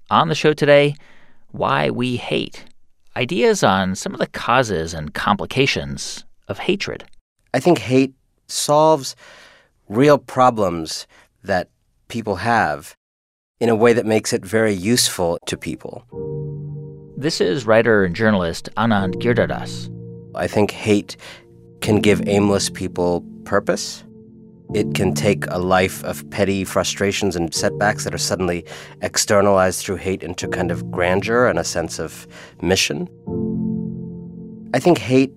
On the show today, why we hate. Ideas on some of the causes and complications of hatred. I think hate solves real problems that people have in a way that makes it very useful to people. This is writer and journalist Anand Giridharadas. I think hate can give aimless people purpose. It can take a life of petty frustrations and setbacks that are suddenly externalized through hate into kind of grandeur and a sense of mission. I think hate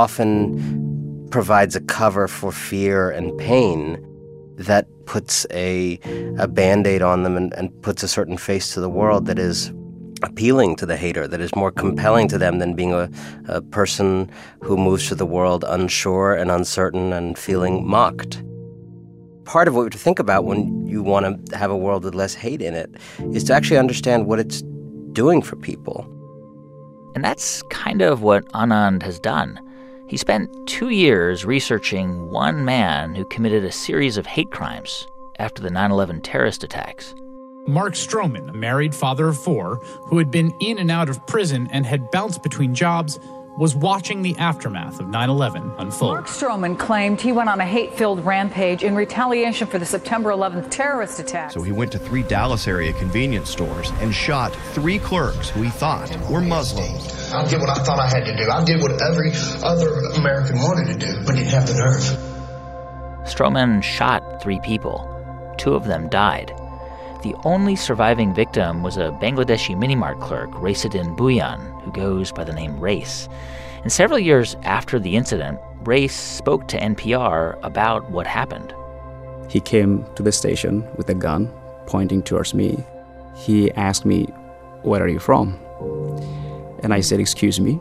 often provides a cover for fear and pain that puts a Band-Aid on them and puts a certain face to the world that is appealing to the hater, that is more compelling to them than being a person who moves through the world unsure and uncertain and feeling mocked. Part of what we have to think about when you want to have a world with less hate in it is to actually understand what it's doing for people. And that's kind of what Anand has done. He spent 2 years researching one man who committed a series of hate crimes after the 9/11 terrorist attacks. Mark Stroman, a married father of 4, who had been in and out of prison and had bounced between jobs, was watching the aftermath of 9/11 unfold. Mark Stroman claimed he went on a hate-filled rampage in retaliation for the September 11th terrorist attack. So he went to 3 Dallas area convenience stores and shot 3 clerks who he thought were Muslims. I did what I thought I had to do. I did what every other American wanted to do, but didn't have the nerve. Stroman shot 3 people. 2 of them died. The only surviving victim was a Bangladeshi minimart clerk, Raisyuddin Bhuiyan, who goes by the name Race. And several years after the incident, Race spoke to NPR about what happened. He came to the station with a gun pointing towards me. He asked me, "Where are you from?" And I said, "Excuse me."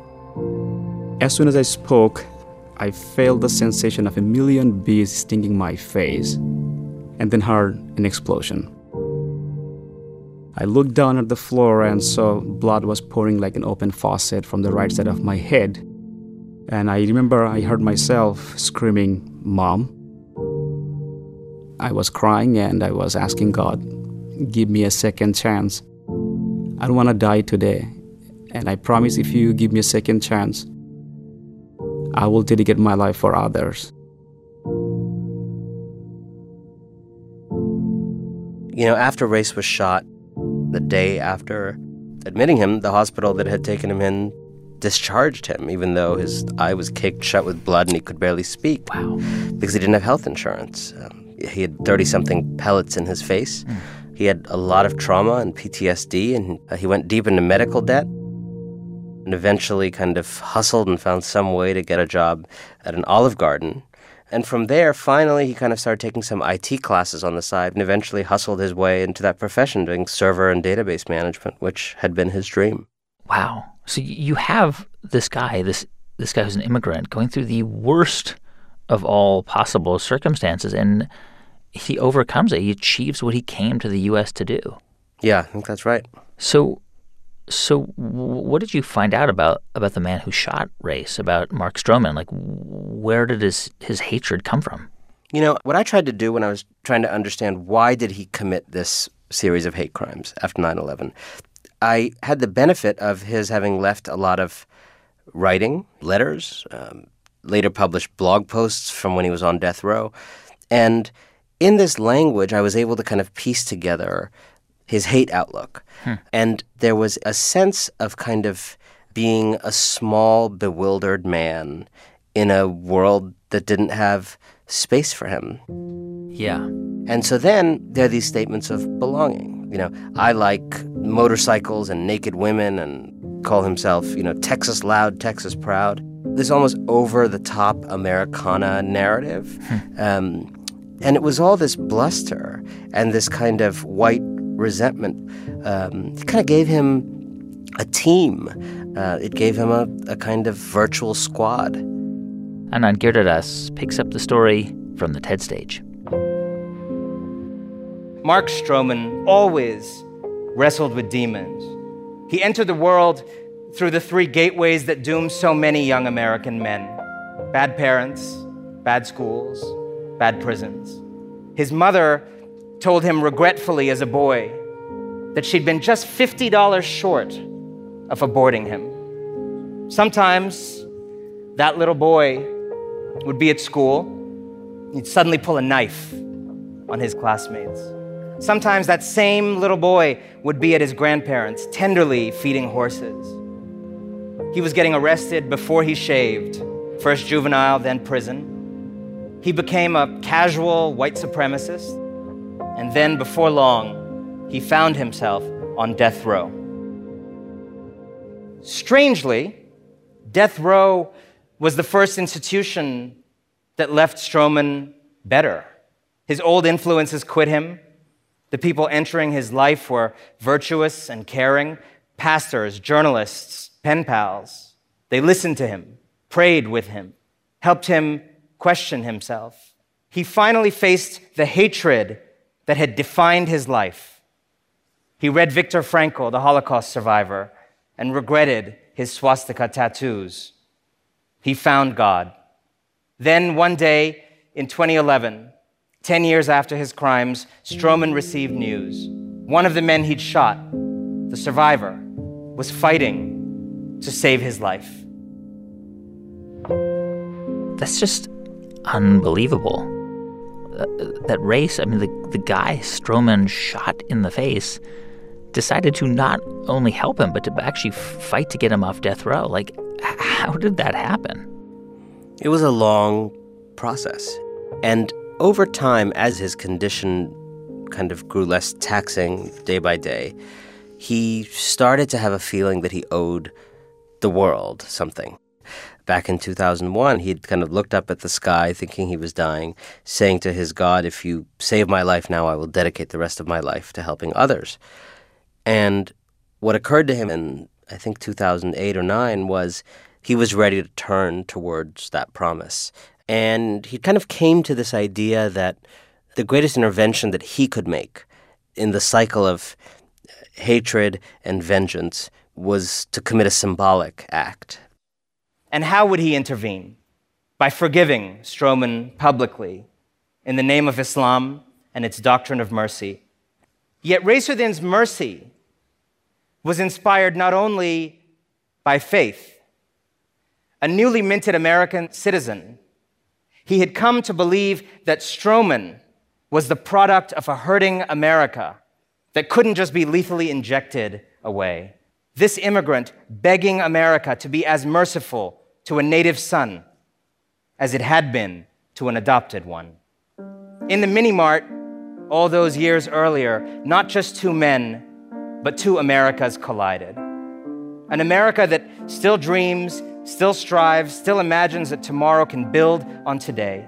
As soon as I spoke, I felt the sensation of a million bees stinging my face, and then heard an explosion. I looked down at the floor and saw blood was pouring like an open faucet from the right side of my head. And I remember I heard myself screaming, "Mom." I was crying and I was asking God, "Give me a second chance. I don't want to die today. And I promise if you give me a second chance, I will dedicate my life for others." You know, after Race was shot, the day after admitting him, the hospital that had taken him in discharged him, even though his eye was caked shut with blood and he could barely speak. Wow. Because he didn't have health insurance. He had 30-something pellets in his face. He had a lot of trauma and PTSD, and he went deep into medical debt and eventually kind of hustled and found some way to get a job at an Olive Garden. And from there, finally, he kind of started taking some IT classes on the side and eventually hustled his way into that profession, doing server and database management, which had been his dream. Wow. So you have this guy, this guy who's an immigrant, going through the worst of all possible circumstances, and he overcomes it. He achieves what he came to the U.S. to do. Yeah, I think that's right. So what did you find out about the man who shot Race, about Mark Stroman? Like, where did his hatred come from? You know, what I tried to do when I was trying to understand why did he commit this series of hate crimes after 9/11, I had the benefit of his having left a lot of writing, letters, later published blog posts from when he was on death row. And in this language, I was able to kind of piece together his hate outlook. And there was a sense of kind of being a small, bewildered man in a world that didn't have space for him. Yeah. And so then there are these statements of belonging. You know, I like motorcycles and naked women, and call himself, you know, Texas loud, Texas proud. This almost over-the-top Americana narrative. And it was all this bluster and this kind of white resentment. It kind of gave him a team. It gave him a kind of virtual squad. Anand Giridharadas picks up the story from the TED stage. Mark Stroman always wrestled with demons. He entered the world through the 3 gateways that doom so many young American men: bad parents, bad schools, bad prisons. His mother told him regretfully as a boy, that she'd been just $50 short of aborting him. Sometimes that little boy would be at school, he'd suddenly pull a knife on his classmates. Sometimes that same little boy would be at his grandparents, tenderly feeding horses. He was getting arrested before he shaved, first juvenile, then prison. He became a casual white supremacist, and then before long, he found himself on death row. Strangely, death row was the first institution that left Stroman better. His old influences quit him. The people entering his life were virtuous and caring, pastors, journalists, pen pals. They listened to him, prayed with him, helped him question himself. He finally faced the hatred that had defined his life. He read Viktor Frankl, the Holocaust survivor, and regretted his swastika tattoos. He found God. Then one day in 2011, 10 years after his crimes, Stroman received news. One of the men he'd shot, the survivor, was fighting to save his life. That's just unbelievable. That race, I mean, the guy Stroman shot in the face decided to not only help him, but to actually fight to get him off death row. Like, how did that happen? It was a long process. And over time, as his condition kind of grew less taxing day by day, he started to have a feeling that he owed the world something. Back in 2001, he'd kind of looked up at the sky thinking he was dying, saying to his God, if you save my life now, I will dedicate the rest of my life to helping others. And what occurred to him in, I think, 2008 or 9 was he was ready to turn towards that promise. And he kind of came to this idea that the greatest intervention that he could make in the cycle of hatred and vengeance was to commit a symbolic act. And how would he intervene? By forgiving Stroman publicly in the name of Islam and its doctrine of mercy. Yet Raisuddin's mercy was inspired not only by faith. A newly minted American citizen, he had come to believe that Stroman was the product of a hurting America that couldn't just be lethally injected away. This immigrant begging America to be as merciful to a native son as it had been to an adopted one. In the mini-mart, all those years earlier, not just two men, but two Americas collided. An America that still dreams, still strives, still imagines that tomorrow can build on today.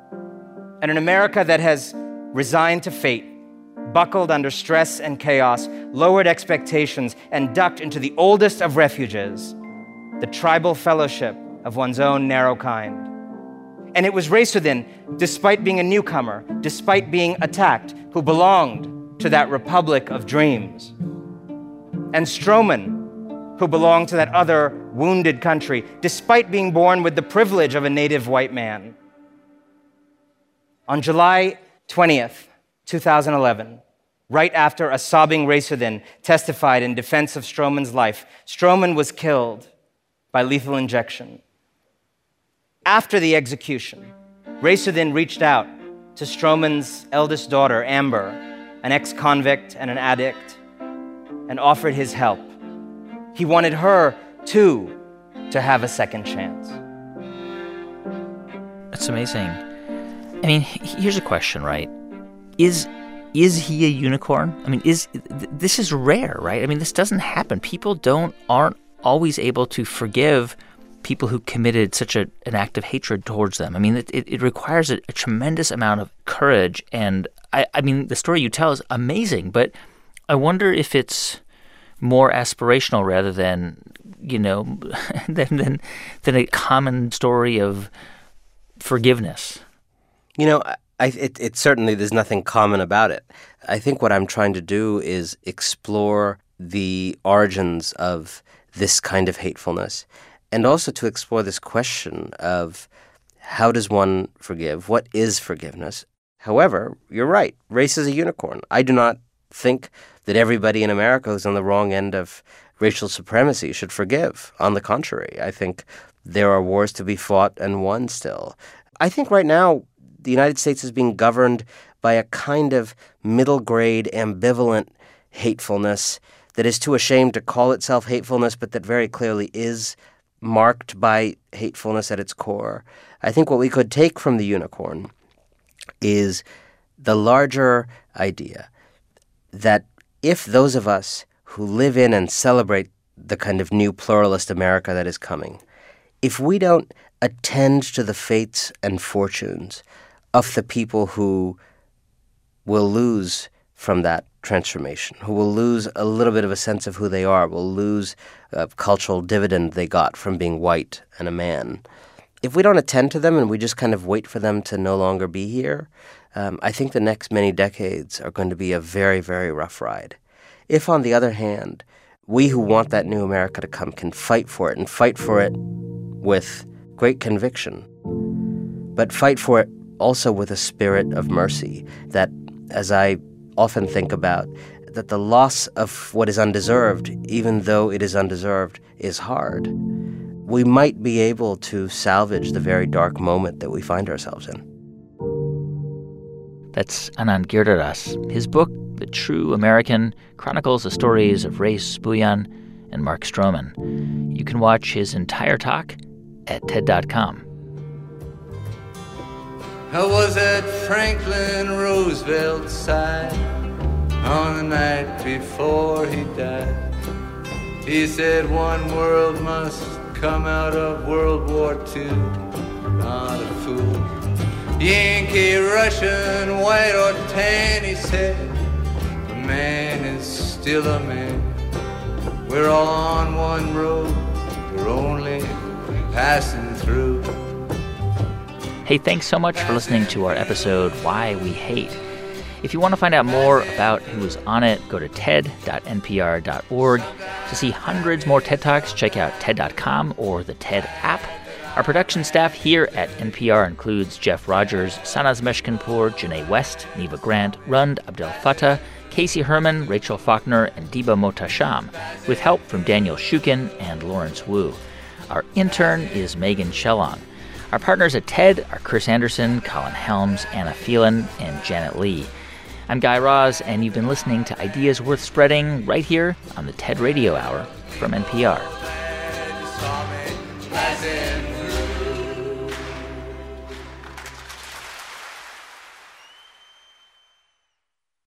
And an America that has resigned to fate, buckled under stress and chaos, lowered expectations, and ducked into the oldest of refuges, the tribal fellowship of one's own narrow kind. And it was Raisuddin, despite being a newcomer, despite being attacked, who belonged to that republic of dreams. And Stroman, who belonged to that other wounded country, despite being born with the privilege of a native white man. On July 20th, 2011, right after a sobbing Raisuddin testified in defense of Stroman's life, Stroman was killed by lethal injection. After the execution, Raisuddin reached out to Stroman's eldest daughter, Amber, an ex-convict and an addict, and offered his help. He wanted her, too, to have a second chance. That's amazing. I mean, here's a question, right? Is he a unicorn? I mean, this is rare, right? I mean, this doesn't happen. People aren't always able to forgive people who committed such an act of hatred towards them. I mean, it requires a tremendous amount of courage. And I mean, the story you tell is amazing, but I wonder if it's more aspirational rather than, than a common story of forgiveness. It certainly, there's nothing common about it. I think what I'm trying to do is explore the origins of this kind of hatefulness, and also to explore this question of how does one forgive? What is forgiveness? However, you're right. Race is a unicorn. I do not think that everybody in America who's on the wrong end of racial supremacy should forgive. On the contrary, I think there are wars to be fought and won still. I think right now the United States is being governed by a kind of middle-grade, ambivalent hatefulness that is too ashamed to call itself hatefulness, but that very clearly is marked by hatefulness at its core. I think what we could take from the unicorn is the larger idea that if those of us who live in and celebrate the kind of new pluralist America that is coming, if we don't attend to the fates and fortunes of the people who will lose from that transformation, who will lose a little bit of a sense of who they are, will lose a cultural dividend they got from being white and a man. If we don't attend to them and we just kind of wait for them to no longer be here, I think the next many decades are going to be a very, very rough ride. If, on the other hand, we who want that new America to come can fight for it and fight for it with great conviction, but fight for it also with a spirit of mercy that, as I often think about, that the loss of what is undeserved, even though it is undeserved, is hard. We might be able to salvage the very dark moment that we find ourselves in. That's Anand Giridharadas. His book, The True American, chronicles the stories of Race Booyan and Mark Stroman. You can watch his entire talk at TED.com. I was at Franklin Roosevelt's side on the night before he died. He said one world must come out of World War II, not a fool. Yankee, Russian, white or tan, he said, a man is still a man. We're all on one road, we're only passing through. Hey, thanks so much for listening to our episode, Why We Hate. If you want to find out more about who is on it, go to ted.npr.org. To see hundreds more TED Talks, check out TED.com or the TED app. Our production staff here at NPR includes Jeff Rogers, Sanaz Meshkinpour, Janae West, Neva Grant, Rund Abdel Fattah, Casey Herman, Rachel Faulkner, and Diba Motasham, with help from Daniel Shukin and Lawrence Wu. Our intern is Megan Shellong. Our partners at TED are Chris Anderson, Colin Helms, Anna Phelan, and Janet Lee. I'm Guy Raz, and you've been listening to Ideas Worth Spreading right here on the TED Radio Hour from NPR.